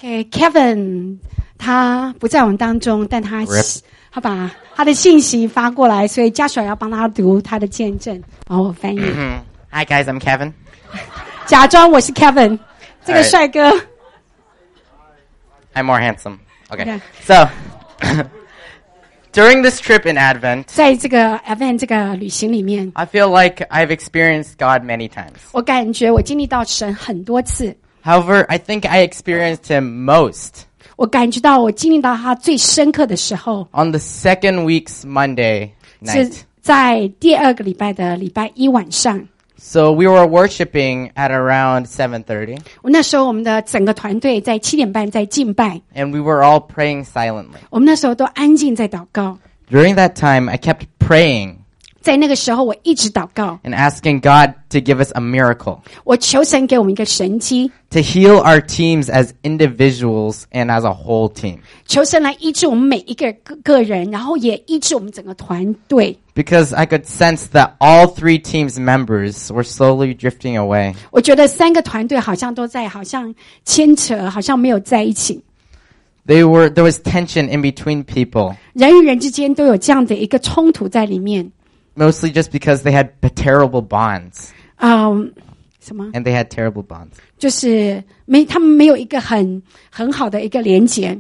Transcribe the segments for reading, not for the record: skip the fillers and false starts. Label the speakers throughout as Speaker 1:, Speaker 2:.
Speaker 1: Kevin 他不在我们当中，但他把他的信息发过来，所以家属要帮他读他的见证，然后我翻译。
Speaker 2: Hi guys, I'm Kevin.
Speaker 1: 假装我是 Kevin， 这个帅哥。
Speaker 2: I'm more handsome. Okay. So, during this trip in Advent,
Speaker 1: 在这个 Advent 这个旅行里面
Speaker 2: I feel like I've experienced God many times.
Speaker 1: 我感觉我经历到神很多次。
Speaker 2: However, I think I experienced Him most
Speaker 1: 我感觉到我经历到他最深刻的时候
Speaker 2: on the second week's Monday
Speaker 1: 是
Speaker 2: night.
Speaker 1: 在第2个礼拜的礼拜一晚上。
Speaker 2: So we were worshiping at around 7:30.
Speaker 1: 那时候我们的整个团队在7点半在敬拜，
Speaker 2: And we were all praying silently.
Speaker 1: 我们那时候都安静在祷告。
Speaker 2: During that time, I kept praying
Speaker 1: 在那个时候我一直祷告，
Speaker 2: and asking God to give us a miracle,
Speaker 1: 我求神给我们一个神迹，
Speaker 2: to heal our teams as individuals and as a whole team.
Speaker 1: 求神来医治我们每一个人，然后也医治我们整个团队。
Speaker 2: Because I could sense that all 3 teams' members were slowly drifting away.
Speaker 1: 我觉得3个团队好像都在好像牵扯，好像没有在一起。
Speaker 2: There was tension in between people,
Speaker 1: 人与人之间都有这样的一个冲突在里面。
Speaker 2: mostly just because they had terrible bonds.
Speaker 1: 什么？
Speaker 2: And they had terrible bonds.
Speaker 1: 就是他们没有一个很好的一个连结。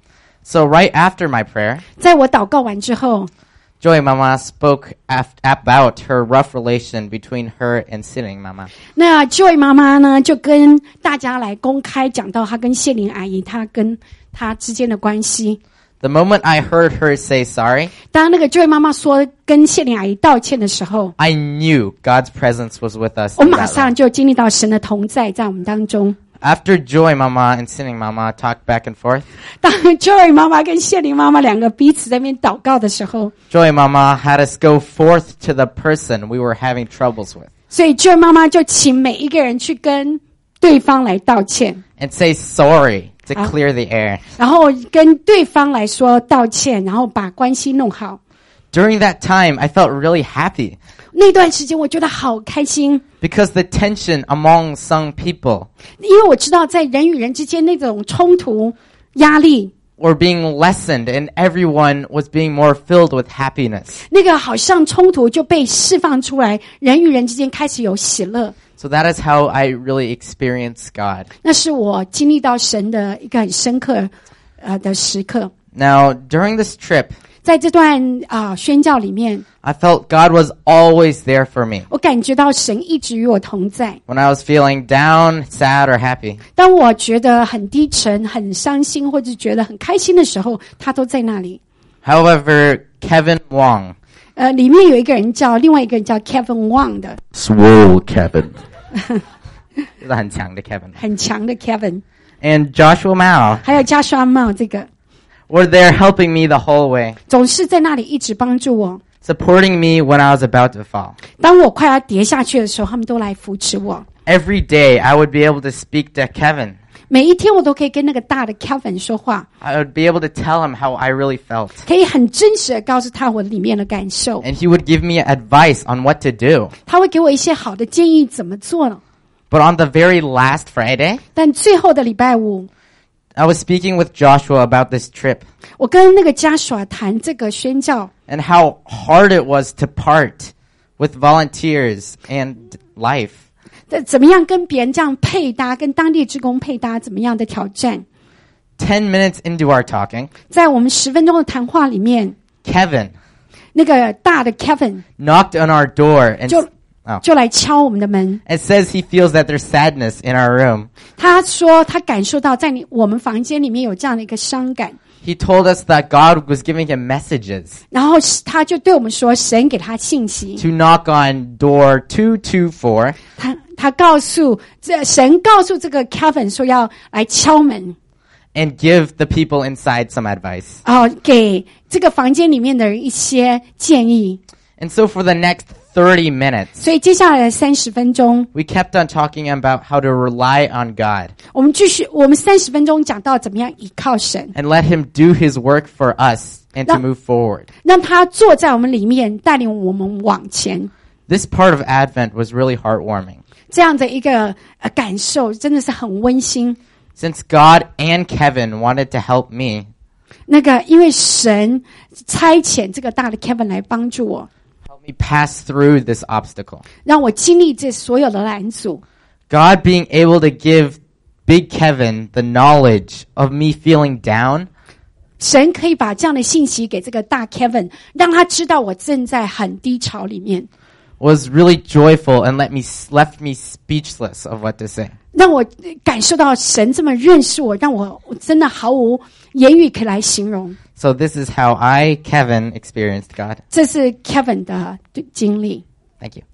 Speaker 2: So right after my prayer,
Speaker 1: 在我祷告完之后，
Speaker 2: Joy Mama spoke about her rough relation between her and Siling Mama.
Speaker 1: 那 Joy 妈妈呢就跟大家来公开讲到她跟谢玲阿姨她跟她之间的关系。
Speaker 2: The moment I heard her say sorry,
Speaker 1: 当那个 Joy 妈妈说跟谢玲阿姨道歉的时候，
Speaker 2: I knew God's presence was with us.
Speaker 1: 我
Speaker 2: in
Speaker 1: 马
Speaker 2: that
Speaker 1: 上
Speaker 2: room.
Speaker 1: 就经历到神的同在在我们当中。
Speaker 2: After Joy Mama and Siling Mama talked back and forth,
Speaker 1: 当 Joy 妈妈跟谢玲妈妈两个彼此在那边祷告的时候，
Speaker 2: Joy Mama had us go forth to the person we were having troubles with
Speaker 1: 所以 Joy 妈妈就请每一个人去跟对方来道歉，
Speaker 2: and say sorry to
Speaker 1: Ah.
Speaker 2: clear the air.
Speaker 1: 然后跟对方来说道歉，然后把关系弄好。
Speaker 2: During that time, I felt really happy
Speaker 1: 那段时间我觉得好开心，
Speaker 2: because the tension among some people
Speaker 1: 因为我知道在人与人之间那种冲突、压力，
Speaker 2: were being lessened and everyone was being more filled with happiness.
Speaker 1: 那个好像冲突就被释放出来，人与人之间开始有喜乐。
Speaker 2: So that is how I really experienced God.
Speaker 1: 那是我经历到神的一个很深刻的时刻。
Speaker 2: Now, during this trip,
Speaker 1: 在这段宣教里面，
Speaker 2: I felt God was always there for me.
Speaker 1: 我感觉到神一直与我同在。
Speaker 2: When I was feeling down, sad, or happy,
Speaker 1: 当我觉得很低沉、很伤心，或者觉得很开心的时候，他都在那里。
Speaker 2: However, Kevin Wong,
Speaker 1: 里面有另外一个人叫 Kevin Wang 的，
Speaker 3: Swole Kevin.
Speaker 2: 这是很强的 Kevin,
Speaker 1: 很强的 Kevin，
Speaker 2: and Joshua Mao
Speaker 1: 还有加刷帽这个，
Speaker 2: were there helping me the whole way,
Speaker 1: 总是在那里一直帮助我。
Speaker 2: supporting me when I was about to fall.
Speaker 1: 当我快要跌下去的时候，他们都来扶持我。
Speaker 2: Every day, I would be able to speak to Kevin.
Speaker 1: 每一天我都可以跟那个大的 Kevin 说话，
Speaker 2: I would be able to tell him how I really felt.
Speaker 1: 可以很真实的告诉他我里面的感受。
Speaker 2: And he would give me advice on what to do.
Speaker 1: 他会给我一些好的建议怎么做呢？
Speaker 2: But on the very last Friday,
Speaker 1: 但最后的礼拜五，
Speaker 2: I was speaking with Joshua about this trip
Speaker 1: 我跟那个家属谈这个宣教，
Speaker 2: and how hard it was to part with volunteers and life.
Speaker 1: 怎么样跟别人这样配搭，跟当地志工配搭，怎么样的挑战？
Speaker 2: 10 minutes into our talking,
Speaker 1: 在我们10分钟的谈话里面，
Speaker 2: Kevin
Speaker 1: 那个大的 Kevin
Speaker 2: knocked on our door and
Speaker 1: 就来敲我们的门。
Speaker 2: it says he feels that there's sadness in our room.
Speaker 1: 他说他感受到在我们房间里面有这样的一个伤感，
Speaker 2: He told us that God was giving him messages
Speaker 1: 然后他就对我们说，神给他信息，
Speaker 2: to knock on door 224
Speaker 1: 神告诉这个 Kevin 说要来敲门，
Speaker 2: and give the people inside some advice.
Speaker 1: 给这个房间里面的人一些建议。
Speaker 2: And so for the next 30 minutes,
Speaker 1: 所以接下来的30分钟，
Speaker 2: we kept on talking about how to rely on God
Speaker 1: 我们30分钟讲到怎么样依靠神，
Speaker 2: and let him do his work for us and to
Speaker 1: Now-
Speaker 2: move forward.
Speaker 1: 让他坐在我们里面，带领我们往前。
Speaker 2: This part of Advent was really heartwarming.
Speaker 1: 这样的一个感受真的是很温馨。
Speaker 2: Since God and Kevin wanted to help me,
Speaker 1: 那个因为神差遣这个大的 Kevin 来帮助我，
Speaker 2: help me pass through this obstacle.
Speaker 1: 让我经历这所有的拦阻。
Speaker 2: God being able to give Big Kevin the knowledge of me feeling down
Speaker 1: 神可以把这样的信息给这个大 Kevin， 让他知道我正在很低潮里面，
Speaker 2: was really joyful and left me speechless of what to say.
Speaker 1: 让我感受到神这么认识我，让我真的毫无言语可以来形容。
Speaker 2: So this is how I, Kevin, experienced God.
Speaker 1: 这是 Kevin 的经历。
Speaker 2: Thank you.